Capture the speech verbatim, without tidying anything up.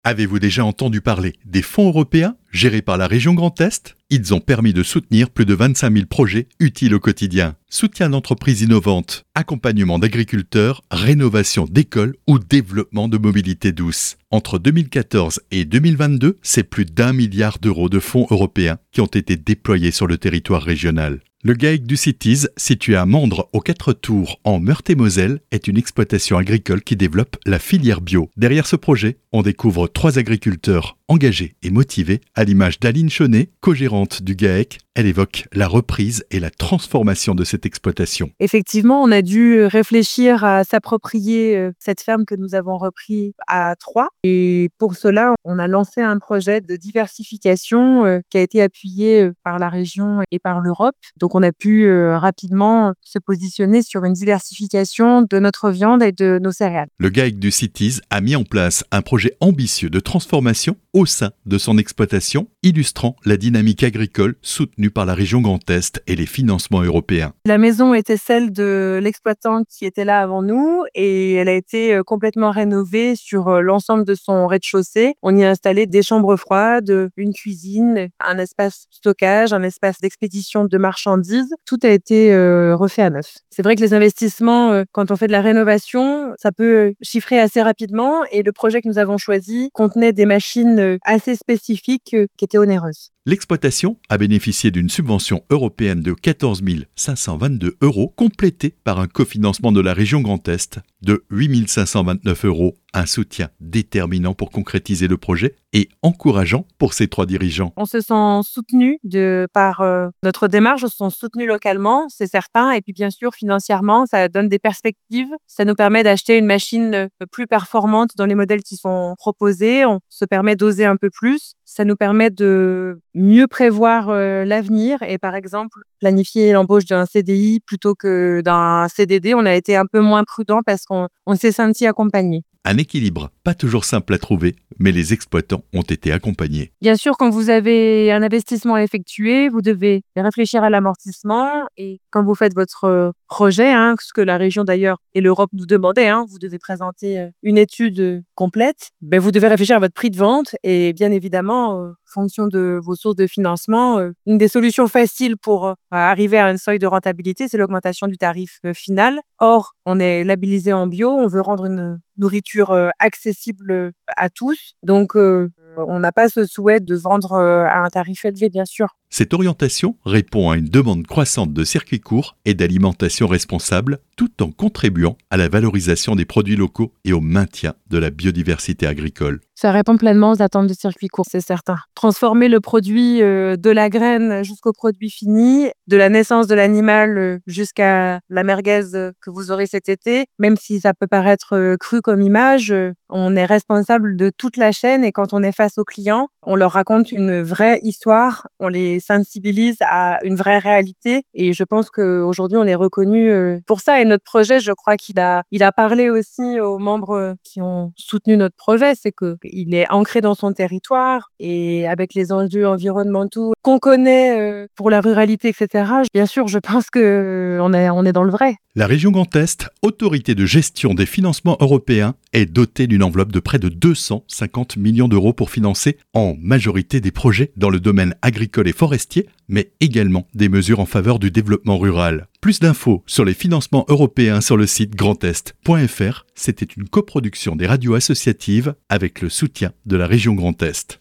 Avez-vous déjà entendu parler des fonds européens gérés par la région Grand Est ? Ils ont permis de soutenir plus de vingt-cinq mille projets utiles au quotidien. Soutien d'entreprises innovantes, accompagnement d'agriculteurs, rénovation d'écoles ou développement de mobilité douce. Entre deux mille quatorze et deux mille vingt-deux, c'est plus d'un milliard d'euros de fonds européens qui ont été déployés sur le territoire régional. Le GAEC du CITIS, situé à Mandres aux Quatre Tours en Meurthe-et-Moselle, est une exploitation agricole qui développe la filière bio. Derrière ce projet, on découvre trois agriculteurs engagés et motivés, à l'image d'Aline Chaunet, co-gérante du GAEC. Elle évoque la reprise et la transformation de cette exploitation. Effectivement, on a dû réfléchir à s'approprier cette ferme que nous avons reprise à trois. Et pour cela, on a lancé un projet de diversification qui a été appuyé par la région et par l'Europe. Donc, on a pu rapidement se positionner sur une diversification de notre viande et de nos céréales. Le GAEC du CITIS a mis en place un projet ambitieux de transformation au sein de son exploitation, illustrant la dynamique agricole soutenue par la région Grand Est et les financements européens. La maison était celle de l'exploitant qui était là avant nous et elle a été complètement rénovée sur l'ensemble de son rez-de-chaussée. On y a installé des chambres froides, une cuisine, un espace stockage, un espace d'expédition de marchandises. Tout a été refait à neuf. C'est vrai que les investissements, quand on fait de la rénovation, ça peut chiffrer assez rapidement et le projet que nous avons choisi contenait des machines assez spécifiques qui étaient onéreuses. L'exploitation a bénéficié d'une subvention européenne de quatorze mille cinq cent vingt-deux euros, complétée par un cofinancement de la région Grand Est de huit mille cinq cent vingt-neuf euros. Un soutien déterminant pour concrétiser le projet et encourageant pour ces trois dirigeants. On se sent soutenu de, par euh, notre démarche, on se sent soutenu localement, c'est certain. Et puis bien sûr, financièrement, ça donne des perspectives. Ça nous permet d'acheter une machine plus performante dans les modèles qui sont proposés. On se permet d'oser un peu plus. Ça nous permet de mieux prévoir euh, l'avenir et par exemple, planifier l'embauche d'un C D I plutôt que d'un C D D. On a été un peu moins prudent parce qu'on on s'est senti accompagné. Un équilibre pas toujours simple à trouver, mais les exploitants ont été accompagnés. Bien sûr, quand vous avez un investissement à effectuer, vous devez réfléchir à l'amortissement et quand vous faites votre projet, hein, ce que la région d'ailleurs et l'Europe nous demandaient, hein, vous devez présenter une étude complète, ben vous devez réfléchir à votre prix de vente et bien évidemment, en fonction de vos sources de financement, une des solutions faciles pour arriver à un seuil de rentabilité, c'est l'augmentation du tarif final. Or, on est labellisé en bio, on veut rendre une nourriture accessible à tous. Donc, euh, on n'a pas ce souhait de vendre à un tarif élevé, bien sûr. Cette orientation répond à une demande croissante de circuits courts et d'alimentation responsable, tout en contribuant à la valorisation des produits locaux et au maintien de la biodiversité agricole. Ça répond pleinement aux attentes de circuits courts, c'est certain. Transformer le produit euh, de la graine jusqu'au produit fini, de la naissance de l'animal euh, jusqu'à la merguez euh, que vous aurez cet été, même si ça peut paraître euh, cru comme image, euh, on est responsable de toute la chaîne et quand on est face aux clients, on leur raconte une vraie histoire, on les sensibilise à une vraie réalité et je pense qu'aujourd'hui on est reconnu euh, pour ça et notre projet, je crois qu'il a, il a parlé aussi aux membres qui ont soutenu notre projet, c'est que il est ancré dans son territoire et avec les enjeux environnementaux qu'on connaît euh, pour la ruralité, et cetera. Bien sûr, je pense qu'on euh, est, on est dans le vrai. La région Grand Est, autorité de gestion des financements européens, est dotée d'une enveloppe de près de deux cent cinquante millions d'euros pour financer en majorité des projets dans le domaine agricole et forestier, mais également des mesures en faveur du développement rural. Plus d'infos sur les financements européens sur le site grand est point f r. C'était une coproduction des radios associatives avec le soutien de la région Grand Est.